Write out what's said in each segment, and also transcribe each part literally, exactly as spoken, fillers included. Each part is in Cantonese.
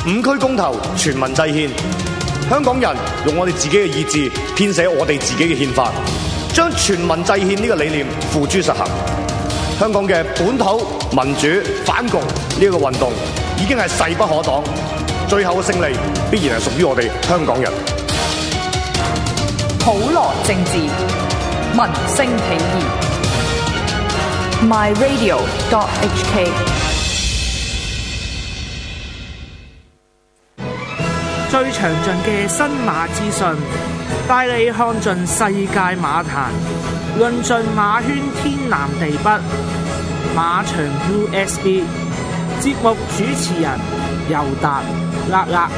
五區公投，全民制憲，香港人用我哋自己嘅意志編寫我哋自己嘅憲法，將全民制憲呢個理念付諸實行。香港嘅本土民主反共呢個運動已經係勢不可擋，最後嘅勝利必然係屬於我哋香港人。 普羅政治，民聲起義。My Radio dot H K。 最詳盡嘅新馬資訊，帶你看盡世界馬壇，論盡馬圈天南地北。馬場 U S B 節目主持人尤達勒勒。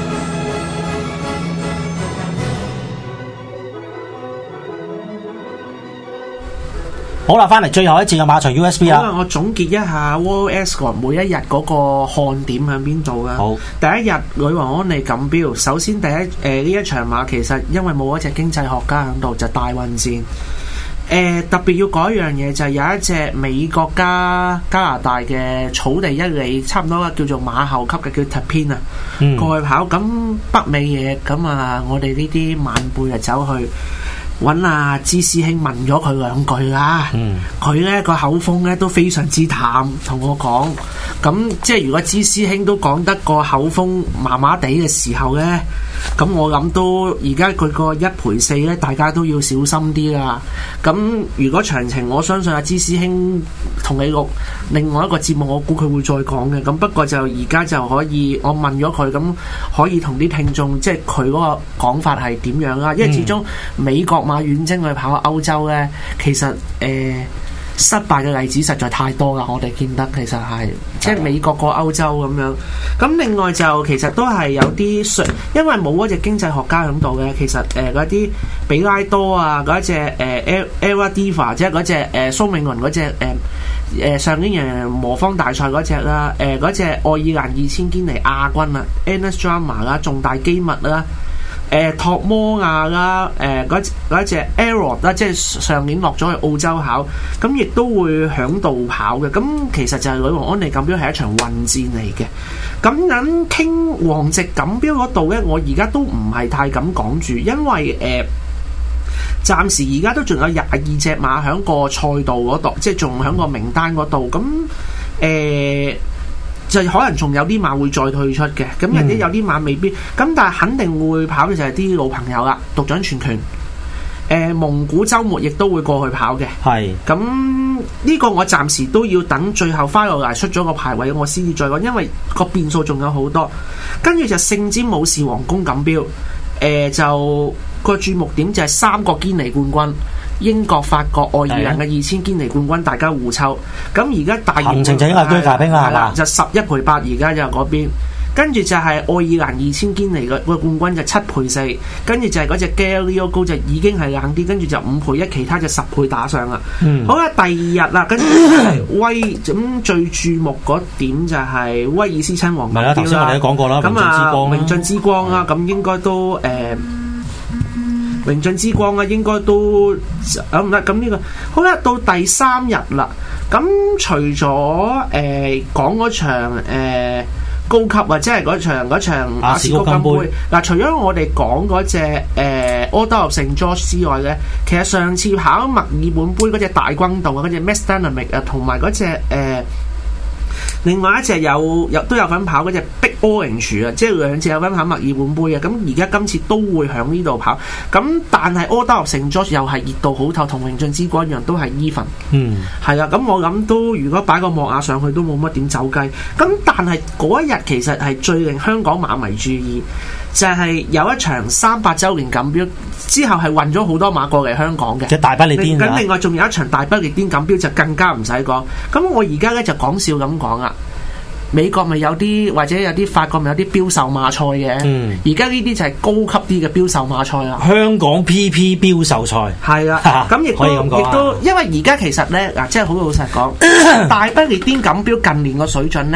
好啦，翻嚟最後一節嘅馬場 U S B 啊！ 我總結一下 World Escort 每一日嗰個看點喺邊度啦。 好， 第一日女王安妮錦標，首先第一誒呢、呃、一場馬其實因為冇一隻經濟學家喺度，就大混戰。誒、呃、特別要講一樣嘢就係、是、有一隻美國加加拿大嘅草地一哩，差唔多叫做馬後級嘅叫 Tapin 啊，嗯、過去跑咁北美嘢咁啊，我哋呢啲晚輩就走去揾阿芝師兄問咗佢兩句啦，佢咧個口風咧都非常之淡，同我講，咁即係如果芝師兄都講得個口風麻麻地嘅時候咧，咁我諗都而家佢個一賠四咧，大家都要小心啲啦。咁如果詳情，我相信阿芝師兄同你錄另外一個節目，我估佢會再講嘅。咁不過就而家就可以，我問咗佢，咁可以同啲聽眾即係佢嗰個講法係點樣啦？因為始終美國馬遠征去跑歐洲咧，其實誒、呃、失敗嘅例子實在太多啦。我哋見得其實係即係美國過歐洲咁樣。咁另外就其實都係有啲，因為冇嗰隻經濟學家喺度嘅，其實誒嗰啲比拉多啊，嗰隻誒 Ella Diva 即係嗰隻誒蘇銘倫嗰隻誒誒上年贏磨坊大賽嗰隻啦，誒嗰隻愛爾蘭二千堅尼亞軍啊 Annas Drama 啦，重大機密啦。誒、呃、托摩亞啦，誒嗰嗰隻 Arrow 啦，即係上年落咗去澳洲考，咁亦都會響度跑嘅。咁其實就係女王安妮錦標係一場混戰嚟嘅。咁樣傾皇席錦標嗰度咧，我而家都唔係太敢講住，因為誒、呃、暫時而家都仲有廿二隻馬喺個賽道嗰度，即係仲喺個名單嗰度。咁誒。呃就可能仲有啲馬會再退出嘅，咁人哋有啲馬未必，咁、嗯、但係肯定會跑嘅就係啲老朋友啦，獨掌全權，誒、呃、蒙古週末亦都會過去跑嘅，係是，咁呢個我暫時都要等最後 final 出咗個排位，我先至再講，因為個變數仲有好多，跟住就聖詹姆士皇宮錦標，誒、呃、就個注目點就係三個堅尼冠軍。英國、法國、愛爾蘭嘅二千堅尼冠軍，大家互抽。咁而家大行程就應該係加兵啦，係嘛？ 就十一賠八，而家就嗰邊。跟住就係愛爾蘭二千堅尼嘅個冠軍就七賠四，跟住就係嗰隻 Galileo 高就已經係硬啲，跟住就五賠一，其他就十倍打上啦。嗯、好啦，第二日啦，跟住威咁最注目嗰點就係威爾斯親王錦標啦。係啦，頭先我哋都講過啦，咁啊，榮進之光啦，咁應該都誒。呃榮進之光啊，應該都啊唔得咁呢個好啦，到第三日啦。咁除咗誒講嗰場誒、呃、高級啊，即係嗰場嗰場亞士高金杯嗱、啊，除咗我哋講嗰隻誒 Order of Saint George之外咧，其實上次跑墨爾本杯嗰隻大轟動啊，嗰隻 Max Dynamic 啊，同埋嗰隻誒另外一隻有有都有份跑嗰隻 Big Orange 啊，即係兩隻有份跑墨爾本杯啊。咁而家今次都會喺呢度跑。咁但係 Order of Saint George又係熱度好透，同榮進之光一樣都係 even。嗯，係啦。咁我諗都如果擺個莫亞上去都冇乜點走雞。咁但係嗰一日其實係最令香港馬迷注意，就係、是、有一場三百週年錦標之後係運咗好多馬過嚟香港嘅。即係大不列顛。咁另外仲有一場大不列顛錦標就更加唔使講。咁我而家咧就講笑咁講啊。美國咪有啲或者有啲法國咪有啲標售馬賽嘅，而家呢啲就係高級啲嘅標售馬賽啦。香港 P P 標售賽係啦，咁亦都亦都，因為而家其實咧嗱，即係好老實講，大不列顛錦標近年個水準咧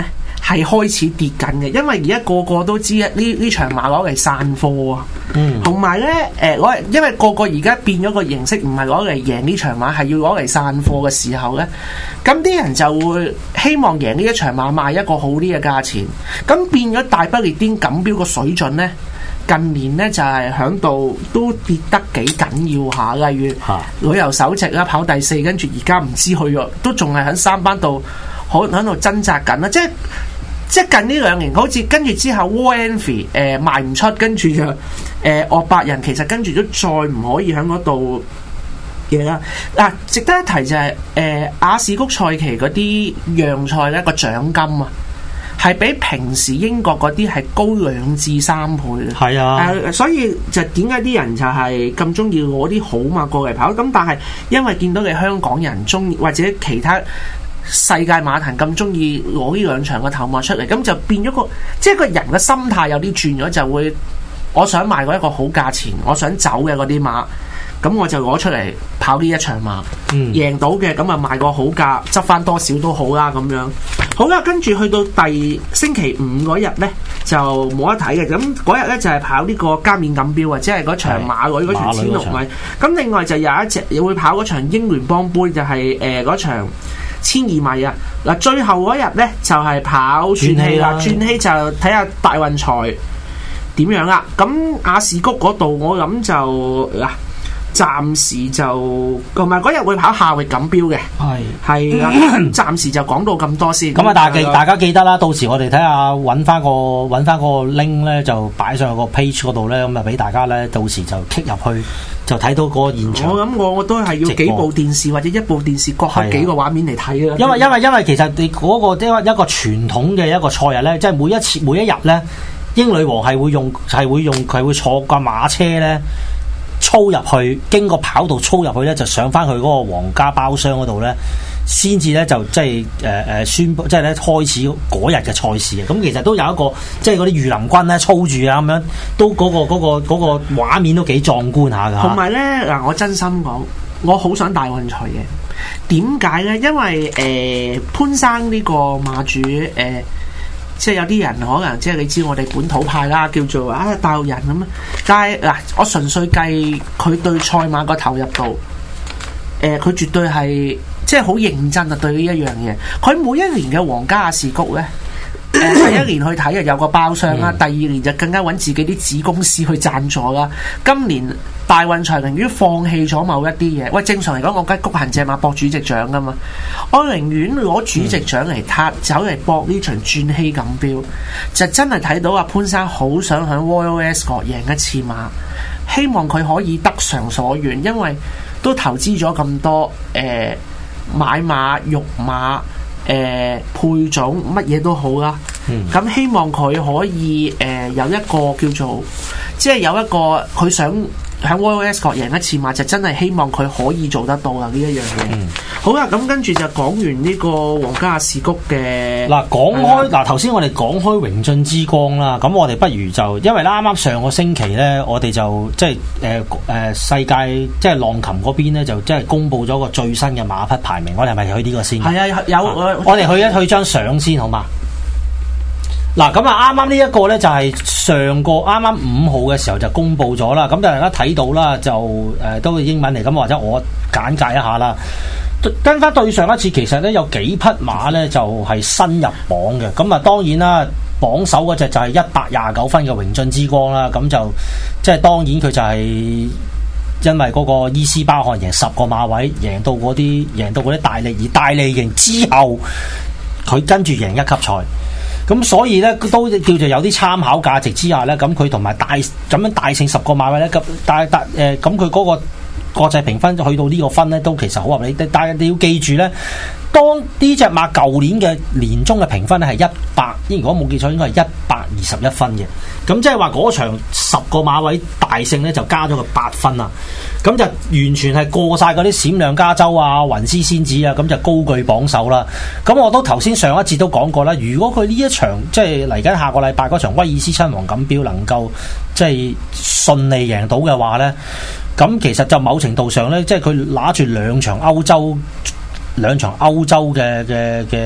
係開始跌緊嘅，因為而家個個都知呢呢場馬攞嚟散貨啊，同埋咧誒攞嚟，因為個個而家變咗個形式，唔係攞嚟贏呢場馬，係要攞嚟散貨嘅時候咧，咁啲人就會希望贏呢一場馬賣一個好啲嘅價錢，咁變咗大不列顛錦標個水準咧。近年咧就係響度都跌得幾緊要下，例如旅遊首席啦跑第四，跟住而家唔知去咗，都仲係喺三班度，好喺度掙扎緊啦。即係即係近呢兩年，好似跟住之後 War Envy 誒賣唔出，跟住就誒惡百人，其實跟住都再唔可以喺嗰度嘢啦。嗱、啊，值得一提就係、是、誒、呃、亞士谷賽期嗰啲讓賽咧個獎金啊。係比平時英國嗰啲係高兩至三倍嘅，係啊、呃，所以就點解啲人就係咁中意攞啲好馬過嚟跑？咁但係因為見到你香港人中意或者其他世界馬壇咁中意攞呢兩場嘅頭馬出嚟，咁就變咗個即係個人嘅心態有啲轉咗，就會我想賣過一個好價錢，我想走嘅嗰啲馬。咁我就攞出嚟跑呢一場馬，嗯、贏到嘅咁啊賣個好價，執翻多少都好啦咁樣。好啦，跟住去到第星期五嗰日呢，就冇得睇嘅。咁嗰日呢，就係、是、跑呢個加冕錦標啊，即係嗰場馬女嗰場千六米。咁另外就有一隻會跑嗰場英聯邦杯，就係誒嗰場千二米啊。嗱，最後嗰日呢，就係、是、跑轉氣啦，轉氣就睇下大運財點樣啦。咁亞士谷嗰度我諗就嗱。暫時就同埋嗰日會跑夏域錦標嘅，係係啦。暫時就講到咁多先。咁啊，大記大家記得啦，到時我哋睇下揾翻個揾翻個 link 咧，就擺上去個 page 嗰度咧，咁啊俾大家咧，到時就 click 入去，就睇到嗰個現場。我諗我我都係要幾部電視或者一部電視各開幾個畫面嚟睇啦。因為因為因為其實你嗰個一個一個傳統嘅一個賽日咧，即係每一次每一日咧，英女王係會用係會用佢會坐個馬車咧。操入去，經過跑道操入去咧，就上翻去嗰個皇家包廂嗰度咧，先至咧就即係誒誒宣布，即係咧開始嗰日嘅賽事嘅。咁其實都有一個，即係嗰啲御林軍咧操住啊咁樣，都嗰、嗰個嗰、嗰個嗰、嗰個畫面都幾壯觀下㗎。同埋咧嗱，我真心講，我好想大運財嘅。點解咧？因為誒、呃、潘生呢個馬主誒。呃即係有啲人可能即係你知我哋本土派啦，叫做啊大陸人咁啊。但係嗱，我純粹計佢對賽馬個投入度，誒、呃，佢絕對係即係好認真啊！對呢一樣嘢，佢每一年嘅皇家亞士谷咧，誒、呃，第一年去睇啊有個包廂啦，第二年就更加揾自己啲子公司去贊助啦。今年大運財寧願放棄咗某一啲嘢，喂，正常嚟講，我梗係谷行隻馬博主席獎噶嘛，我寧願攞主席獎嚟撻，走嚟搏呢場轉禧錦標，就真係睇到阿潘生好想喺 Royal Ascot 贏一次馬，希望佢可以得償所願，因為都投資咗咁多，誒、呃，買馬、育馬、誒、呃，配種乜嘢都好啦，咁、嗯、希望佢可以誒、呃、有一個叫做，即係有一個佢想。喺 Royal Ascot 贏一次馬就真係希望佢可以做得到啦呢一樣嘢。嗯、好啦，咁跟住就講完呢個皇家亞士谷嘅。嗱，講開嗱，頭先我哋講開榮進之光啦，咁我哋不如就因為啱啱上個星期咧，我哋就即係誒誒世界即係浪琴嗰邊咧，就即係公布咗個最新嘅馬匹排名。我哋係咪去呢個先？係啊，有、啊、我哋去一去張相先好嘛？嗱，咁啊，啱啱呢一個咧就係上個啱啱五號嘅時候就公布咗啦，咁大家睇到啦，就誒、呃、都係英文嚟，咁或者我簡介一下啦。跟翻對上一次，其實咧有幾匹馬咧就係、是、新入榜嘅，咁啊當然啦，榜首嗰隻就係一百廿九分嘅榮進之光啦，咁就即係當然佢就係因為嗰個伊斯巴汗贏十個馬位，贏到嗰啲贏到嗰啲大利，而大利贏之後，佢跟住贏一級賽。咁所以咧都叫做有啲參考價值之下咧，咁佢同埋大咁樣大勝十個馬位咧，咁但係但誒咁佢嗰個國際評分去到呢個分咧，都其實好合理。但係你要記住咧，當呢隻馬舊年嘅年終嘅評分咧係一百，如果冇記錯應該係一百二十一分嘅。咁即係話嗰場十個馬位大勝咧就加咗佢八分啊！咁就完全係過晒嗰啲閃亮加州啊、雲絲仙子啊，咁就高居榜首啦。咁我都頭先上一節都講過啦，如果佢呢一場即係嚟緊下個禮拜嗰場威爾斯親王錦標能夠即係順利贏到嘅話咧，咁其實就某程度上咧，即係佢拿住兩場歐洲兩場歐洲嘅嘅嘅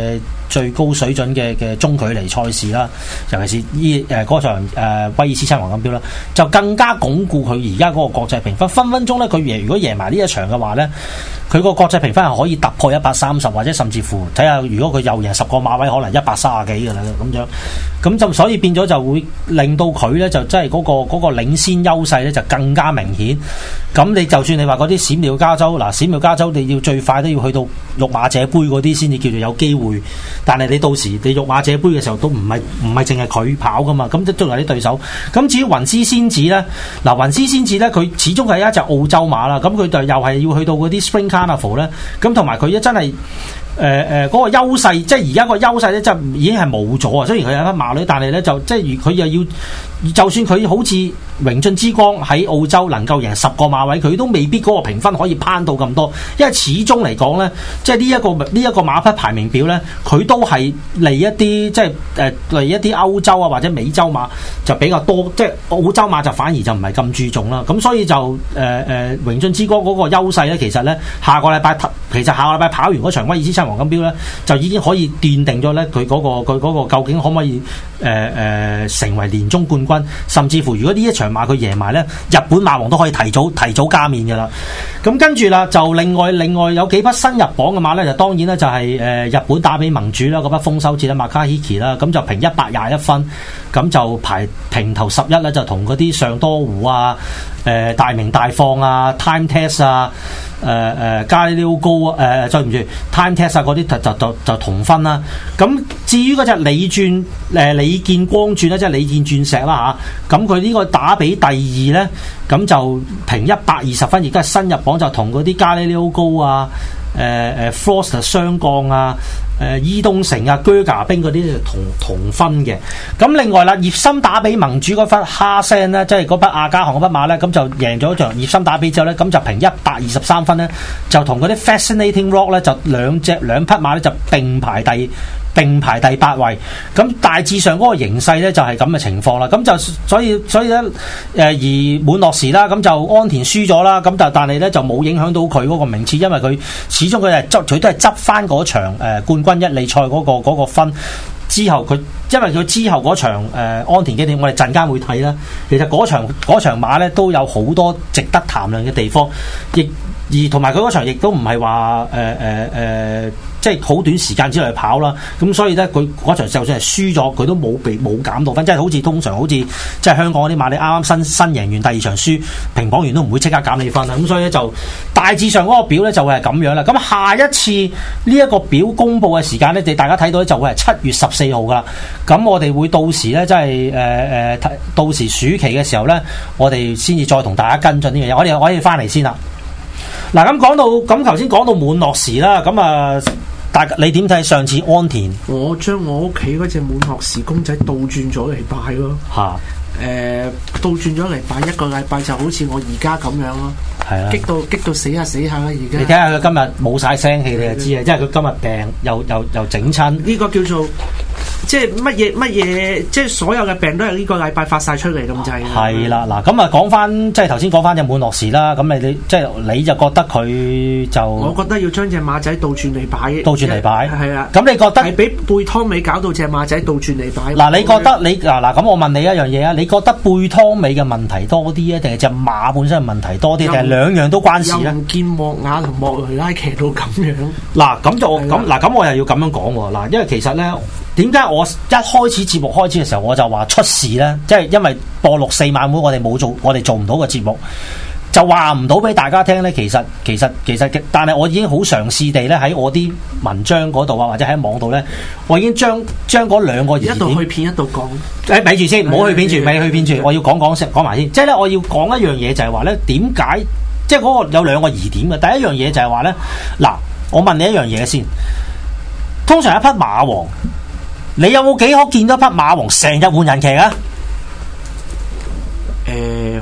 最高水準嘅嘅中距離賽事啦，尤其是呢誒嗰場誒、呃、威爾斯親王錦標啦，就更加鞏固佢而家嗰個國際評分。分分鐘咧，佢贏如果贏埋呢一場嘅話咧，佢個國際評分係可以突破一百三十，或者甚至乎睇下，如果佢又贏十個馬位，可能一百三十幾㗎啦咁樣。咁就所以變咗就會令到佢咧就真係嗰個嗰、嗰個領先優勢咧就更加明顯。咁你就算你話嗰啲閃耀加州嗱，閃耀加州你要最快都要去到育馬者杯嗰啲先至叫做有機會。但係你到時你育馬者杯嘅時候都唔係唔係淨係佢跑噶嘛，咁即都有啲對手。咁至於雲絲仙子咧，嗱雲絲仙子咧佢始終係一隻澳洲馬啦，咁佢就又係要去到嗰啲 Spring Carnival 咧，咁同埋佢一真係。誒誒嗰個優勢，即係而家個優勢咧，就已經係冇咗啊！雖然佢有匹馬女，但係咧就即係佢又要，就算佢好似榮進之光喺澳洲能夠贏十個馬位，佢都未必嗰個評分可以攀到咁多，因為始終嚟講咧，即係呢一個呢一個馬匹排名表咧，佢都係嚟一啲即係誒嚟一啲歐洲啊或者美洲馬就比較多，即係澳洲馬就反而就唔係咁注重啦。咁所以就誒誒榮進之光嗰個優勢咧，其實咧下個禮拜其實下個禮拜跑完嗰場威爾斯親王錦標咧，就已經可以斷定咗咧佢嗰個佢嗰個究竟可唔可以誒誒、呃呃、成為年終冠軍，甚至乎如果呢一場馬佢贏埋咧，日本馬王都可以提早提早加冕嘅啦。咁跟住啦，就另外另外有幾匹新入榜嘅馬咧，就當然咧就係、是、誒、呃、日本打比盟主啦，嗰匹豐收節啦，馬卡希奇啦，咁就評一百廿一分，咁就排平頭十一咧，就同嗰啲上多湖啊、誒、呃、大明大放啊、Time Test 啊。誒誒加利溜高誒，對唔住 Time Test 啊嗰啲就就就就同分啦。咁至於嗰隻李鑽誒李建光鑽咧，即係李建鑽石啦嚇。咁佢呢個打比第二咧，咁就評一百二十分，亦都係新入榜，就同嗰啲加利溜高啊、誒、呃、誒 Frost 雙降啊、誒、呃、伊東城啊、居架兵嗰啲同同分嘅。咁另外啦，葉森打比盟主嗰匹哈聲咧，即係嗰匹亞加航嗰匹馬咧，咁就贏咗場葉森打比之後咧，咁就評一百二十三分咧，就同嗰啲 Fascinating Rock 咧，就兩隻兩匹馬咧就並排第並排第八位。咁大致上嗰個形勢咧就係咁嘅情況啦。咁就所以所以咧誒而滿諾時啦，咁就安田輸咗啦，咁就但係咧就冇影響到佢嗰個名次，因為佢始終佢係執佢都係執翻嗰場誒冠軍一哩賽嗰個嗰個分。之後佢因為佢之後嗰場、呃、安田紀念，我哋陣間會睇啦。其實嗰場嗰場馬咧都有好多值得談論嘅地方，亦而同埋佢嗰場亦都唔係話誒誒誒，即係好短時間之內跑啦。咁所以咧，佢嗰場就算係輸咗，佢都冇被冇減到分，即係好似通常好似即係香港嗰啲馬，你啱啱新新贏完第二場輸，評磅員都唔會即刻減你分啦。咁所以咧就大致上嗰個表咧就會係咁樣啦。咁下一次呢一個表公佈嘅時間咧，你大家睇到咧就會係七月十四號噶啦。咁我哋會到時咧，即係誒誒，到時暑期嘅時候咧，我哋先至再同大家跟進呢樣嘢。我哋我哋翻嚟先啦。嗱，咁講到咁頭先講到滿諾時啦，咁啊，大你點睇上次安田？ 我將我屋企嗰隻滿諾時公仔倒轉咗嚟拜咯。嚇、啊！誒、呃，倒轉咗嚟拜一個禮拜，就好似我而家咁樣咯。係啊！激到激到死下死下啦！而家你睇下佢今日冇晒聲氣，你就知啊！因為佢今日病又又又整親。呢個叫做即係乜嘢乜嘢，即係所有嘅病都係呢個禮拜發晒出嚟咁滯。係啦，嗱咁啊，講翻即係頭先講翻隻滿諾時啦。咁你你即係你就覺得佢就我覺得要將隻馬仔倒轉嚟擺，倒轉嚟擺係啦。咁你覺得係俾貝湯美搞到隻馬仔倒轉嚟擺？嗱，你覺得你嗱嗱咁，我問你一樣嘢啊，你覺得貝湯美嘅問題多啲啊，定係隻馬本身嘅問題多啲，定係兩樣都關事咧？又唔見莫雅同莫雷拉騎到咁樣。嗱咁就咁嗱咁我又要咁樣講喎。嗱，因為其實咧。點解我一開始節目開始嘅時候我就話出事呢？即係因為播六四晚會我哋冇做，我哋做唔到個節目，就話唔到俾大家聽呢。其實其實其實，但係我已經好嘗試地咧喺我啲文章嗰度啊，或者喺網度呢，我已經將將嗰兩個疑點一度去片一度講。誒，咪住先，唔好去片住，咪去片住，我要講講先，講埋先。即係咧，我要講一樣嘢就係話呢，點解即係嗰個有兩個疑點嘅？第一樣嘢就係話呢，嗱，我問你一樣嘢先，通常一匹馬王。你有冇幾可見到匹馬王成日換人騎啊？誒、呃，好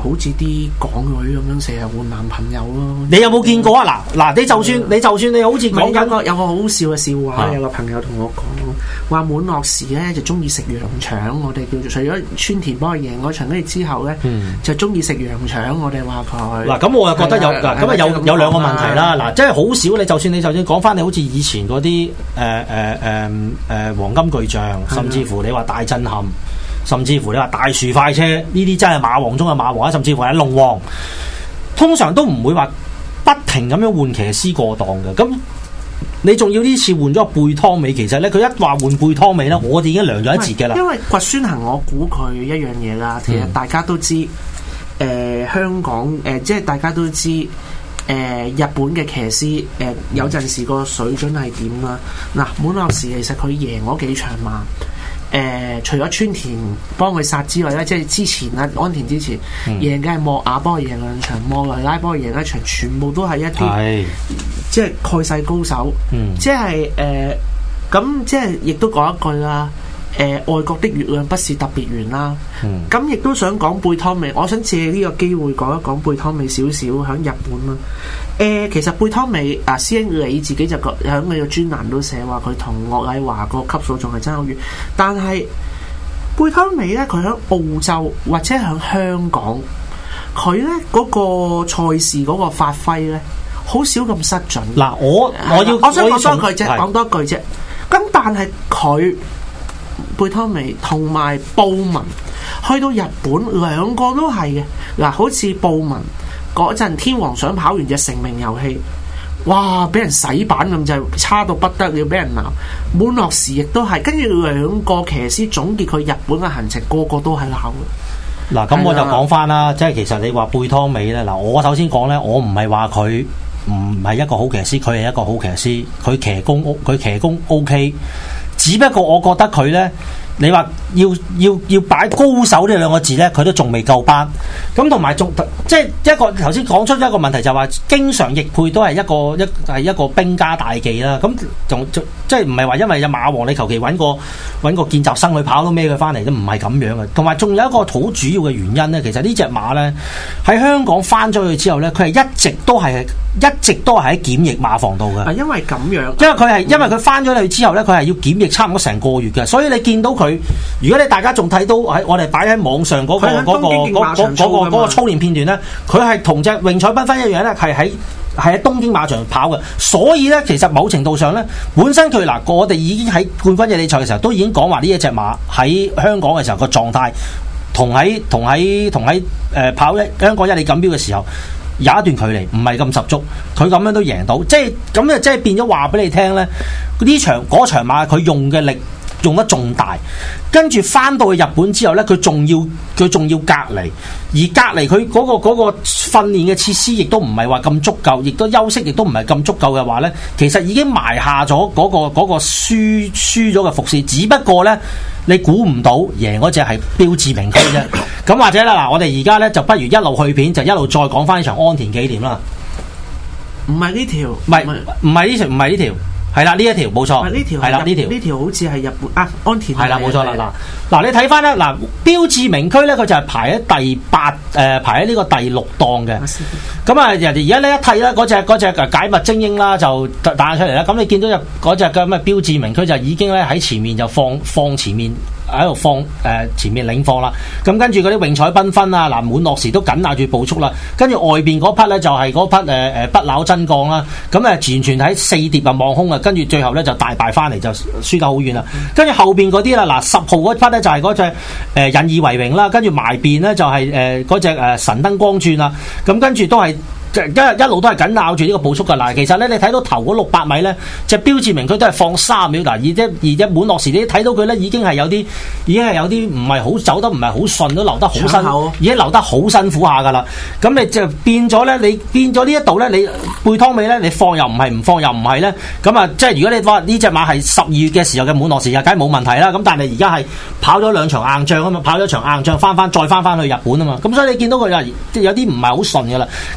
好似啲港女咁樣成日換男朋友咯。 你有冇見過啊？嗱嗱，你就算你就算你好似講緊有個有個好笑嘅笑話， 啊、 有個朋友同我講話滿樂時咧就中意食羊腸，我哋叫做除咗川田幫佢贏嗰場，跟住之後咧、嗯、就中意食羊腸，我哋話佢嗱咁我又覺得有嗱咁啊有有兩個問題啦。嗱，即係好少你就算你就算講翻你好似以前嗰啲誒誒誒誒黃金巨匠，甚至乎你話大震撼。甚至乎你話大樹快車呢啲真係馬王中嘅馬王啊，甚至乎係龍王，通常都唔會話不停咁樣換騎師過檔嘅。咁你仲要呢次換咗個貝湯美，其實咧佢一話換貝湯美咧，我哋已經涼咗一截嘅啦。 因為掘孫行，我估佢一樣嘢啦。其實大家都知，誒、呃、香港誒、呃、即係大家都知，誒、呃、日本嘅騎師誒、呃、有陣時個水準係點啦。嗱，滿樂時其實佢贏嗰幾場馬。誒、呃，除咗川田幫佢殺之外咧，即係之前啊，安田之前、嗯、贏嘅係莫亞幫佢贏兩場，莫雷拉幫佢贏一場，全部都係一啲是即係蓋世高手。嗯、即係誒，咁、呃、即係亦都講一句啦。誒、呃，外國的月亮不是特別圓啦。咁亦、嗯、都想講貝湯美，我想借呢個機會講一講貝湯美少少喺日本啦。誒、呃，其實貝湯美啊，師兄你自己就喺你個專欄都寫話佢同岳禮華個級數仲係爭好遠，但係貝湯美咧，佢喺澳洲或者喺香港，佢咧嗰個賽事嗰個發揮咧，好少咁失準。嗱，我我要我想講多句啫，講多句啫。咁但係佢。貝湯美同埋布文去到日本兩個都係嘅。嗱，好似布文嗰陣天皇想跑完隻成名遊戲，哇俾人洗版咁就差到不得了，俾人鬧。滿樂時亦都係，跟住兩個騎師總結佢日本嘅行程，個個都係鬧嘅。 嗱，咁我就講翻啦，即係其實你話貝湯美咧，嗱，我首先講咧，我唔係話佢唔係一個好騎師，佢係一個好騎師，佢騎功佢騎功 OK。只不過我覺得佢呢，你話要要要擺高手呢兩個字呢，佢都仲未夠班。咁同埋仲即係一個頭先講出一個問題，就係話經常易配都係一個一係一個兵家大忌啦。咁仲即係唔係話因為有馬王你求其揾個揾個見習生去跑都孭佢翻嚟都唔係咁樣嘅。同埋仲有一個好主要嘅原因呢，其實呢隻馬呢，喺香港翻咗去之後呢，佢係一直都係一直都係喺檢疫馬房度嘅。 因為咁樣，因為佢係因為佢翻咗去之後呢，佢係要檢疫差唔多成個月嘅，所以你見到佢，如果你大家仲睇到喺我哋擺喺網上嗰、嗰個嗰、嗰個嗰、嗰個嗰、嗰個嗰個操練片段呢，佢係同隻榮彩繽紛一樣呢，係喺係喺東京馬場跑嘅。所以呢，其實某程度上呢，本身佢嗱，我哋已經喺冠軍野地賽嘅時候都已經講話呢一隻馬喺香港嘅時候個狀態，同喺同喺同喺誒跑一香港一哩錦標嘅時候。有一段距離，唔係咁十足，佢咁樣都贏到，即係咁咧，即係變咗話俾你聽咧。呢場嗰場馬佢用嘅力用得仲大，跟住翻到去日本之後咧，佢仲要佢仲要隔離，而隔離佢嗰個嗰個訓練嘅設施亦都唔係話咁足夠，亦都休息亦都唔係咁足夠嘅話咧，其實已經埋下咗嗰個嗰個輸輸咗嘅伏線，只不過咧。你估唔到贏嗰隻係標誌名區啫，咁或者啦嗱，我哋而家咧就不如一路去片，就一路再講翻呢場安田紀念啦。 唔係呢條， 唔係唔係呢條，唔係呢條，係啦呢一條冇錯， 呢條係啦呢條， 呢條好似係日本啊安田係啦冇錯啦嗱嗱，你睇翻咧嗱，標誌名區咧佢就係排喺第八誒、呃、排喺呢個第六檔嘅，咁啊人哋而家呢一睇咧嗰隻嗰隻解密精英啦就彈出嚟啦，咁你見到隻嗰隻嘅咩標誌名區就已經咧喺前面就放放前面。喺度放誒、呃、前面領放啦，咁跟住嗰啲榮彩繽紛啊，嗱滿樂時都緊咬住步速啦，跟住外邊嗰匹咧就係嗰匹誒誒不朽真鋼啦，咁誒完全喺四碟啊望空啊，跟住最後咧就大敗翻嚟就輸得好遠啦，跟住後邊嗰啲啦，嗱十號嗰匹咧就係嗰隻誒引以為榮啦，跟住埋邊咧就係誒嗰隻誒神燈光轉啦，咁跟住都係。一一路都係緊咬住呢個步速㗎嗱，其實咧你睇到頭嗰六百米咧，隻標誌名佢都係放三秒嗱，而且而且滿樂時你睇到佢咧已經係有啲，已經係有啲唔係好走得唔係好順，都留得好辛苦，已經留得好辛苦下㗎啦。咁你就變咗咧，你變咗呢一度咧，你貝湯美咧，你放又唔係，唔放又唔係咧，咁啊，即係如果你話呢隻馬係十二月嘅時候嘅滿樂時，又梗係冇問題啦。咁但係而家係跑咗兩場硬仗啊嘛，跑咗場硬仗翻翻再翻翻去日本啊嘛，咁所以你見到佢有有啲唔係好順㗎啦。咁入到直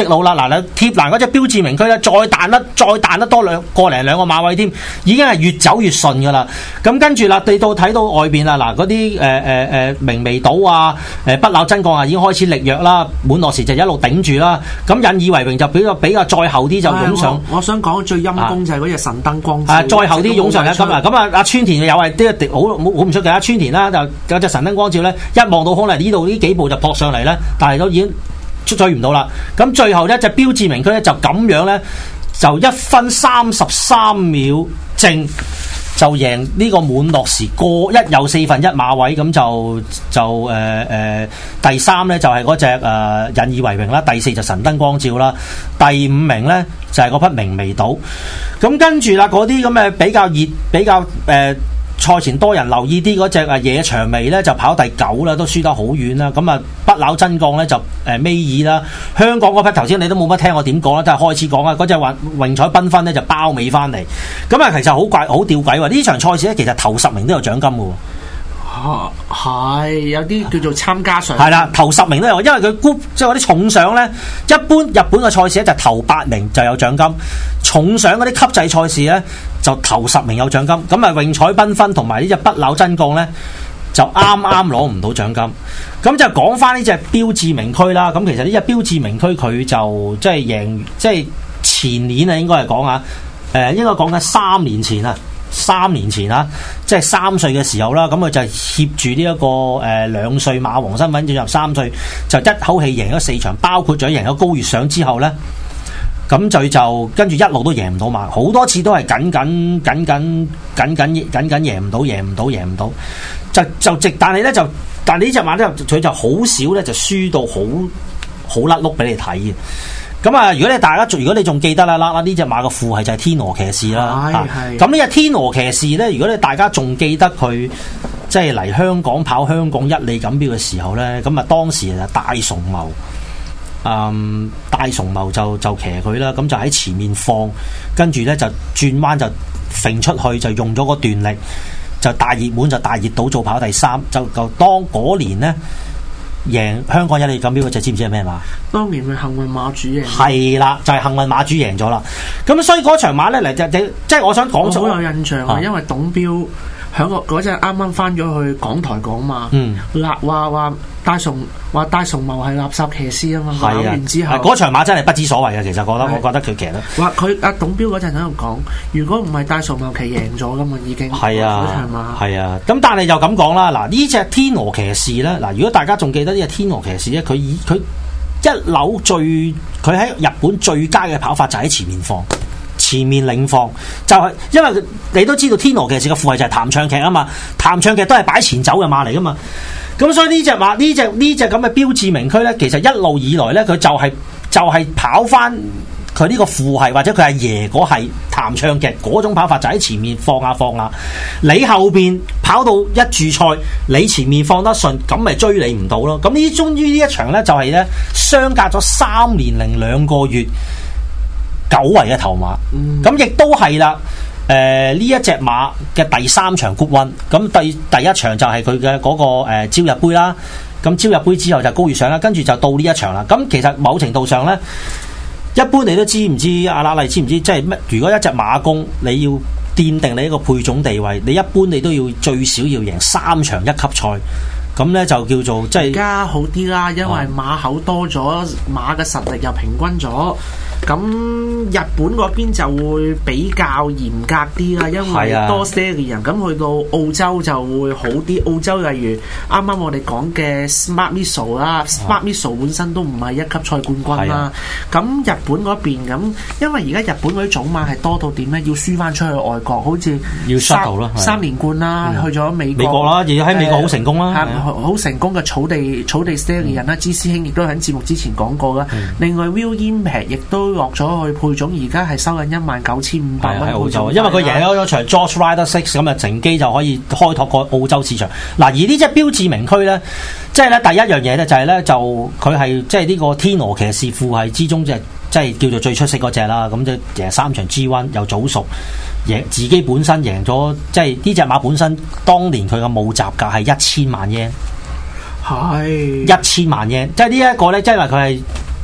路啦。嗱，你貼欄嗰隻標誌名區咧，再彈得再彈得多兩個零兩個馬位添，已經係越走越順噶啦。咁跟住啦，你到睇到外邊啦，嗱嗰啲誒誒誒明媚島啊，誒不朽真鋼啊，已經開始力弱啦。滿樂時就一路頂住啦。咁引以為榮就比較比較再後啲就湧上。 我，我想講最陰功就係嗰隻神燈光照。 啊，再後啲湧上咧，咁啊咁啊，阿川田又係啲好好唔出奇啊！川田啦，就有隻神燈光照咧，一望到空嚟呢度呢幾步就撲上嚟咧，但係都已經出追唔到啦。咁最後咧，隻標誌名區咧就咁樣咧，就一分三十三秒正就贏呢個滿樂時過一又四分一馬位，咁就就誒誒、呃呃、第三咧就係嗰隻誒引以為榮啦，第四就神燈光照啦，第五名咧就係、是、嗰匹明媚島。咁跟住啦，嗰啲咁嘅比較熱比較誒。呃賽前多人留意啲嗰隻啊野薔薇咧就跑第九啦，都輸得好遠啦。咁啊不朽真鋼咧就誒尾二啦。香港嗰匹頭先你都冇乜聽我點講啦，都係開始講啊。嗰隻話榮彩繽紛咧就包尾翻嚟。咁啊其實好怪好吊詭喎。呢場賽事咧其實頭十名都有獎金嘅喎。 嚇係有啲叫做參加賞。 係啦，頭十名都有，因為佢 group 即係嗰啲重賞咧，一般日本嘅賽事咧就頭八名就有獎金，重賞嗰啲級制賽事咧就頭十名有獎金。咁啊榮彩繽紛同埋呢隻不朽真鋼咧就啱啱攞唔到獎金。咁就講翻呢隻標誌名區啦。咁其實呢隻標誌名區佢就即係贏，即係前年啊應該係講啊，誒應該講緊三年前啊。三年前啦，即係三歲嘅時候啦，咁佢就協住呢一個誒兩歲馬王身份進入三歲，就一口氣贏咗四場，包括咗贏咗高月賞之後咧，咁就就跟住一路都贏唔到馬，好多次都係緊緊緊緊緊緊緊緊贏唔到，贏唔到，贏唔到，就就直，但係咧就，但係呢隻馬咧，佢就好少咧就輸到好好甩碌俾你睇嘅。咁啊！如果你大家，如果你仲記得啦啦呢隻馬嘅父係就係天鵝騎士啦。咁呢隻天鵝騎士咧，如果你大家仲記得佢即係嚟香港跑香港一哩錦標嘅時候咧，咁啊當時就大崇茂，嗯大崇茂就就騎佢啦，咁就喺前面放，跟住咧就轉彎就揈出去，就用咗個段力，就大熱門就大熱倒做跑第三，就就當嗰年咧。贏香港一哩錦標嗰隻知唔知係咩馬？ 當年咪幸運馬主贏。係啦，就係、是、幸運馬主贏咗啦。咁所以嗰場馬咧嚟就即即係我想講， 我好有印象啊，因為董彪響個嗰隻啱啱翻咗去港台講嘛，嗯，話話話大崇話大崇茂係垃圾騎師啊嘛，講完之後嗰場馬真係不知所謂嘅，其實覺得我覺得佢騎得。 話佢阿董彪嗰陣喺度講，如果唔係大崇茂騎贏咗噶嘛，已經係啊，嗰場馬係啊。咁但係就咁講啦，嗱呢隻天鵝騎士咧，嗱如果大家仲記得呢隻天鵝騎士咧，佢以佢一樓最佢喺日本最佳嘅跑法就喺前面放。前面領放就係、是、因為你都知道天鵝騎士嘅父系就係譚唱劇啊嘛，譚唱劇都係擺前走嘅馬嚟噶嘛，咁所以呢隻馬呢隻呢隻咁嘅標誌名區咧，其實一路以來咧佢就係、是、就係、是、跑翻佢呢個父系或者佢阿爺嗰係譚唱劇嗰種跑法，就喺前面放下放下，你後邊跑到一注賽，你前面放得順，咁咪追你唔到咯。咁呢終於呢一場咧就係咧相隔咗三年零兩個月。久違嘅頭馬，咁亦都係啦。誒、呃、呢一隻馬嘅第三場 Group One，咁第第一場就係佢嘅嗰個誒、呃、朝日杯啦。咁朝日杯之後就高月賞啦，跟住就到呢一場啦。咁其實某程度上咧，一般你都知唔知阿拉麗知唔知？即係乜？如果一隻馬公你要奠定你一個配種地位，你一般你都要最少要贏三場一級賽。咁咧就叫做即係而家好啲啦，因為馬口多咗，馬嘅實力又平均咗。咁日本嗰邊就會比較嚴格啲啦，因為多 stallion 咁去到澳洲就會好啲。澳洲例如啱啱我哋講嘅 Smart Missile 啦、啊、Smart Missile 本身都唔係一級賽冠軍啦。咁日本嗰邊咁，因為而家日本嗰啲種馬係多到點咧？要輸翻出去外國，好似要 shuttle 啦， 三連冠啦，嗯、去咗美國。 美國啦，亦喺美國好成功啦， 好成功嘅草地草地 stallion 啦。芝師兄亦都喺節目之前講過啦。嗯、另外 Will Impact 亦都落咗去配種，而家係收緊一萬九千五百蚊。喺澳洲， 因為佢贏咗場 George Rider Six 咁啊，乘機就可以開拓個澳洲市場。嗱，而呢隻標誌名區咧，即係咧第一樣嘢咧就係咧就佢係即係呢個天鵝騎士父系之中就即係叫做最出色嗰隻啦。咁就贏三場 G 一又早熟，贏自己本身贏咗，即係呢隻馬本身當年佢嘅募集價係一千萬 yen。係一千萬 yen，即係呢一個咧，即係話佢係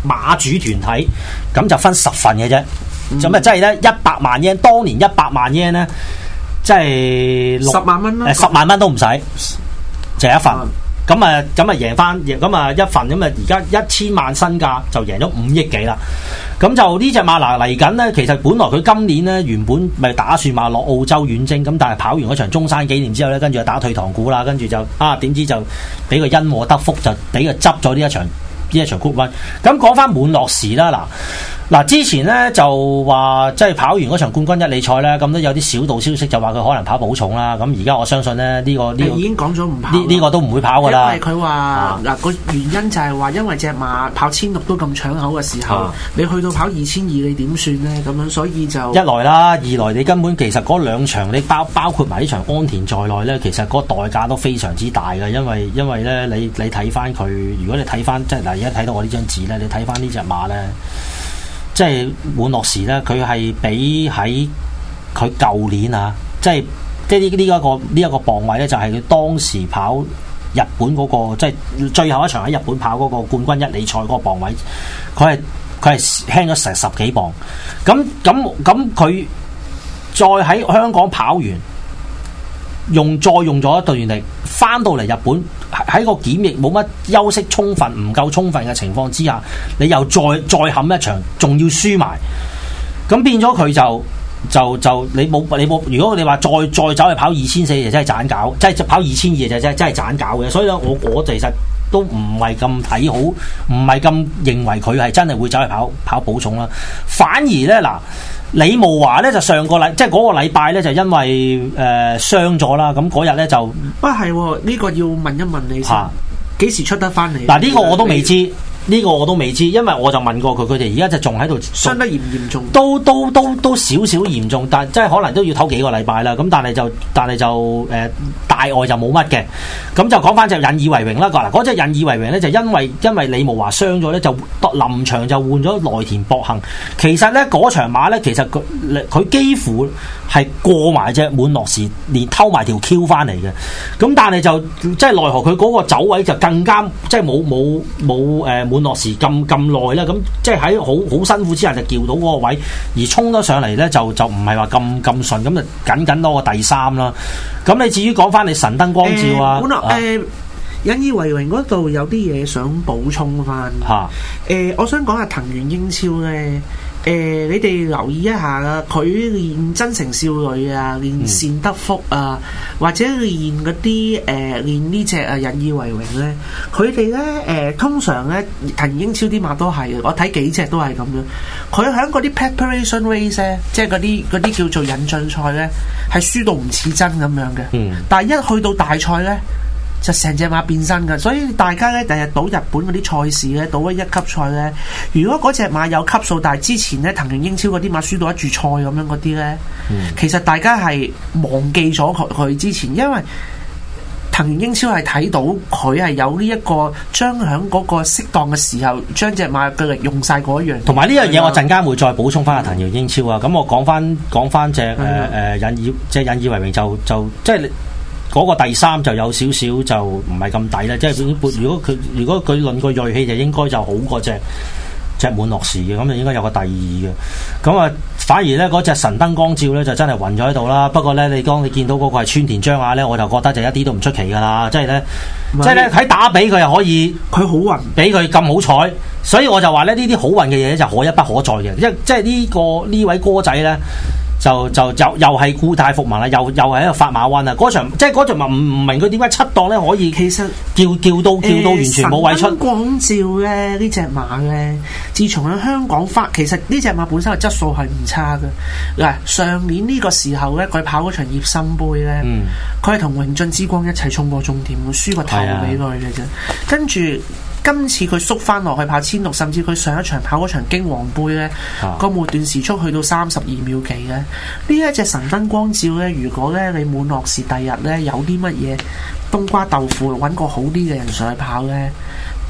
馬主團體，咁就分十份嘅啫。咁啊、嗯，即係咧一百萬 yen， 當年一百萬 yen 咧，即係十萬蚊啦， 誒十萬蚊都唔使，就係一份。咁啊，咁啊贏翻，咁啊一份，咁啊而家一千萬身價就贏咗五億幾啦。咁就呢隻馬嗱嚟緊咧，其實本來佢今年咧原本咪打算話落澳洲遠征，咁但係跑完嗰場中山紀念之後咧，跟住就打退堂鼓啦，跟住就啊點知就俾佢因禍得福，就俾佢執咗呢一場呢一場 Group One。咁講翻滿樂時啦，嗱。嗱，之前咧就話即係跑完嗰場冠軍一哩賽咧，咁都有啲小道消息就話佢可能跑寶重啦。咁而家我相信咧呢、呢個呢、呢個已經講咗唔跑， 呢呢、呢個都唔會跑噶啦。 因為佢話嗱個原因就係話，因為隻馬跑千六都咁搶口嘅時候，啊、你去到跑二千二，你點算咧？咁樣所以就一來啦，二來你根本其實嗰兩場你包包括埋呢場安田在內咧，其實嗰個代價都非常之大嘅，因為因為咧你你睇翻佢，如果你睇翻即係嗱而家睇到我呢張紙咧，你睇翻呢隻馬咧。即係滿樂時咧，佢係比喺佢舊年啊，即係即係呢呢一個呢一個磅位咧，就係佢當時跑日本嗰個，即係最後一場喺日本跑嗰個冠軍一哩賽嗰個磅位，佢係佢係輕咗成十幾磅。咁咁咁佢再喺香港跑完，用再用咗一段力，翻到嚟日本喺個檢疫冇乜休息充分、唔夠充分嘅情況之下，你又再再冚一場，仲要輸埋，咁變咗佢就就就你冇你冇。如果你話再再走去跑二千四，就真係盞搞，即係跑二千二就真係真係盞搞嘅。所以咧，我我其實都唔係咁睇好，唔係咁認為佢係真係會走去跑跑寶重啦。反而咧嗱。李慕華咧就上個禮，即係嗰個禮拜咧就因為誒傷咗啦，咁嗰日咧就， 不係呢個要問一問你先，幾時出得翻嚟？ 嗱呢個我都未知。呢個我都未知，因為我就問過佢，佢哋而家就仲喺度傷得嚴唔嚴重？ 都都都都少少嚴重，但即係可能都要唞幾個禮拜啦。咁但係就但係就誒、呃、大外就冇乜嘅。咁就講翻隻引以為榮啦。嗱，嗰隻引以為榮咧，就因為因為李慕華傷咗咧，就臨場就換咗內田博幸。其實咧嗰場馬咧，其實佢佢幾乎係過埋隻滿樂時，連偷埋條 Q 翻嚟嘅。咁但係就即係奈何佢嗰個走位就更加即係冇冇冇誒。滿樂時咁咁耐啦，咁即係喺好好辛苦之下就叫到嗰個位，而衝咗上嚟咧就就唔係話咁咁順，咁就緊緊攞個第三啦。咁你至於講翻你神燈光照啊，誒、呃呃、 引以為榮嗰度有啲嘢想補充翻嚇，誒、呃、我想講下藤原英超咧。誒、呃，你哋留意一下啦，佢練真誠少女啊，練善德福啊，嗯、或者練嗰啲誒練呢隻啊引以為榮咧，佢哋咧誒通常咧藤英超啲馬都係，我睇幾隻都係咁樣。佢喺嗰啲 preparation race 咧，即係嗰啲嗰啲叫做引進賽咧，係輸到唔似真咁樣嘅。嗯、但係一去到大賽咧，就成隻馬變身㗎，所以大家咧第日賭日本嗰啲賽事咧，賭嗰一級賽咧，如果嗰隻馬有級數，但係之前咧藤原英超嗰啲馬輸到一注賽咁樣嗰啲咧，嗯、其實大家係忘記咗佢佢之前，因為藤原英超係睇到佢係有呢、這、一個將響嗰個適當嘅時候將隻馬嘅力用晒嗰一樣。同埋呢樣嘢，我陣間會再補充翻阿藤原英超啊。咁我講翻講翻隻誒誒引以即係引以為榮就就即係。嗰個第三就有少少就唔係咁抵啦，即係如果佢如果佢論個銳氣就應該就好過隻隻滿樂時嘅，咁就應該有個第二嘅。咁啊，反而咧嗰隻神燈光照咧就真係暈咗喺度啦。不過咧，你當你見到嗰個係川田張亞咧，我就覺得就一啲都唔出奇噶啦。即係咧，即係咧喺打比佢又可以，佢好運，俾佢咁好彩，所以我就話咧呢啲好運嘅嘢就可一不可再嘅。即即係呢個呢位哥仔咧。就就又又係故態復萌啦，又又係一個發馬瘟啊！嗰場即係嗰場唔唔明佢點解七檔咧可以其實叫叫到叫到完全冇位出。神燈光照咧呢隻馬咧，自從喺香港發，其實呢隻馬本身嘅質素係唔差嘅。嗱，上年呢個時候咧，佢跑嗰場葉森杯咧，佢係同榮進之光一齊衝過終點，輸個頭俾佢嘅啫。跟住。今次佢縮翻落去跑千六，甚至佢上一場跑嗰場京王杯咧，個末段時速去到三十二秒幾咧。呢一隻神燈光照咧，如果咧你滿樂時第日咧有啲乜嘢冬瓜豆腐揾個好啲嘅人上去跑咧，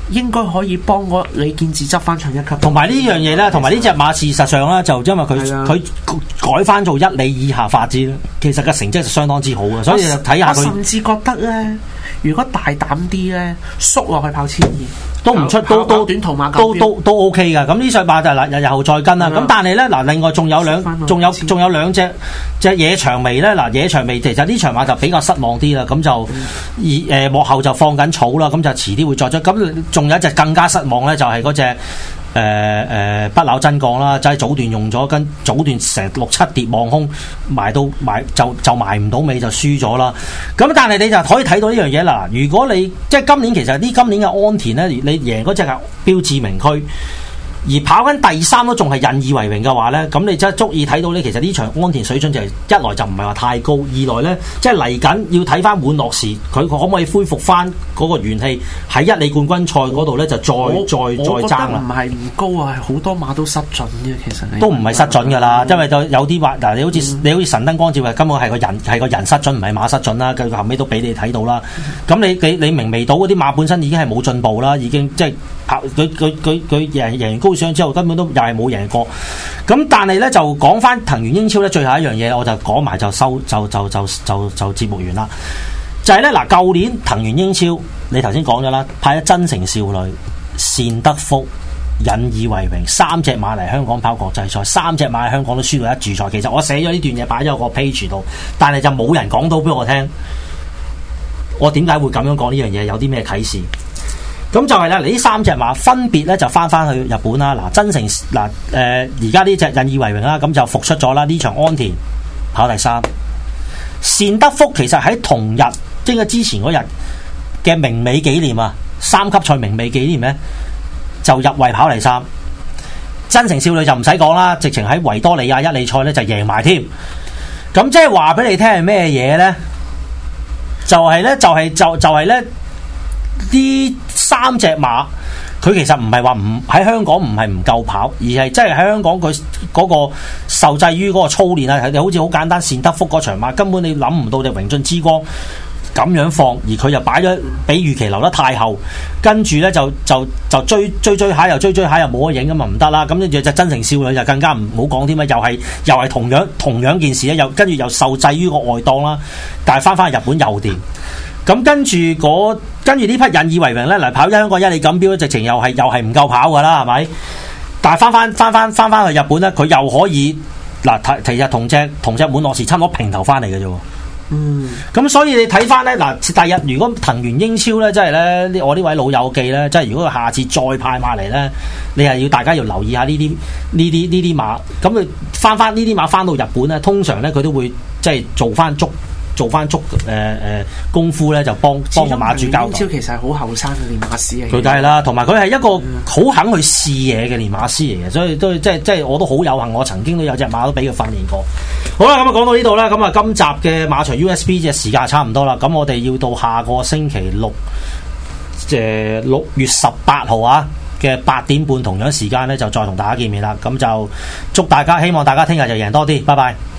應該可以幫我李建志執翻場一級。 同埋呢樣嘢咧，同埋呢隻馬事實上咧，就因為佢佢改翻做一哩以下發展，其實個成績就相當之好嘅，所以就睇下佢。 我甚至覺得咧，如果大膽啲咧，縮落去跑千二。 都唔出，都都短途馬都都都 OK 噶。咁呢場馬就嗱日後再跟啦。咁但係咧嗱，另外仲有兩，仲有仲有兩隻隻野薔薇咧。嗱野薔薇其實呢場馬就比較失望啲啦。咁就而誒幕後就放緊草啦。咁就遲啲會再出。咁仲有一隻更加失望咧，就係嗰隻誒誒不朽真鋼啦。就係、是、早段用咗跟早段成六七碟望空埋到埋就就埋唔到尾就輸咗啦。咁但係你就可以睇到呢樣嘢啦。如果你即係今年其實呢今年嘅安田咧，你贏嗰隻係標誌名區，而跑緊第三都仲係引以為榮嘅話咧，咁你真係足以睇到咧。其實呢場安田水準就係一來就唔係話太高，二來咧即係嚟緊要睇翻滿樂時佢可唔可以恢復翻嗰個元氣喺一哩冠軍賽嗰度咧就再我再再爭啦。 唔係唔高啊，係好多馬都失準嘅，其實都唔係失準㗎啦， 嗯、 因為就有啲話嗱，你好似、嗯、你好似神燈光照嘅根本係個人係個人失準，唔係馬失準啦。佢後尾都俾你睇到啦。咁、嗯、你你你明未到嗰啲馬本身已經係冇進步啦，已經即係跑佢佢佢佢贏贏完高上之後根本都又係冇贏過。咁但係咧就講翻藤原英超咧，最後一樣嘢我就講埋就收就就就就就節目完啦。就係咧嗱，舊年藤原英超你頭先講咗啦，派咗真誠少女、善德福、引以為榮三隻馬嚟香港跑國際賽，三隻馬喺香港都輸到一注賽。其實我寫咗呢段嘢擺咗個 page 度，但係就冇人講到俾我聽，我點解會咁樣講呢樣嘢？有啲咩啟示？咁就係啦，呢三隻馬分別咧就翻翻去日本啦。嗱，真誠嗱誒，而家呢隻引以為榮啦，咁就復出咗啦。呢場安田跑第三，善德福其實喺同日即係之前嗰日嘅明美紀念啊，三級賽明美紀念咧就入圍跑第三。真誠少女就唔使講啦，直情喺維多利亞一哩賽咧就贏埋添。咁即係話俾你聽係咩嘢咧？就係、是、咧，就係、是、就就係咧。呢三隻馬佢其實唔係話唔喺香港唔係唔夠跑，而係真係喺香港佢嗰個受制於嗰個操練啊，係好似好簡單。善德福嗰場馬根本你諗唔到隻榮進之光咁樣放，而佢又擺咗比預期留得太後，跟住咧就就就追追追下又追追下又冇得影咁啊，唔得啦！咁跟住隻真誠少女就更加唔好講添啊，又係又係同樣同樣件事咧，又跟住又受制於個外檔啦，但係翻翻去日本又掂。咁跟住嗰跟住呢匹引以為榮咧，嚟跑香港一哩錦標咧，直情又係又係唔夠跑噶啦，係咪？但係翻翻翻翻翻翻去日本咧，佢又可以嗱，其實同隻同隻滿樂時差唔多平頭翻嚟嘅啫。嗯，咁所以你睇翻咧嗱，第日如果藤原英超咧，即係咧我呢位老友記咧，即係如果佢下次再派馬嚟咧，你係要大家要留意下呢啲呢啲呢啲馬。咁佢翻翻呢啲馬翻到日本咧，通常咧佢都會即係做翻足。做翻足誒誒功夫咧，就幫幫個馬主交代。英超其實係好後生嘅練馬師嚟，佢梗係啦，同埋佢係一個好肯去試嘢嘅練馬師嚟嘅，所以都即係即係我都好有幸，我曾經都有隻馬都俾佢訓練過。好啦，咁啊講到呢度啦，咁啊今集嘅馬場 U S B 嘅時間差唔多啦，咁我哋要到下個星期六，誒六月十八號啊嘅八點半同樣時間咧，就再同大家見面啦。咁就祝大家，希望大家聽日就贏多啲，拜拜。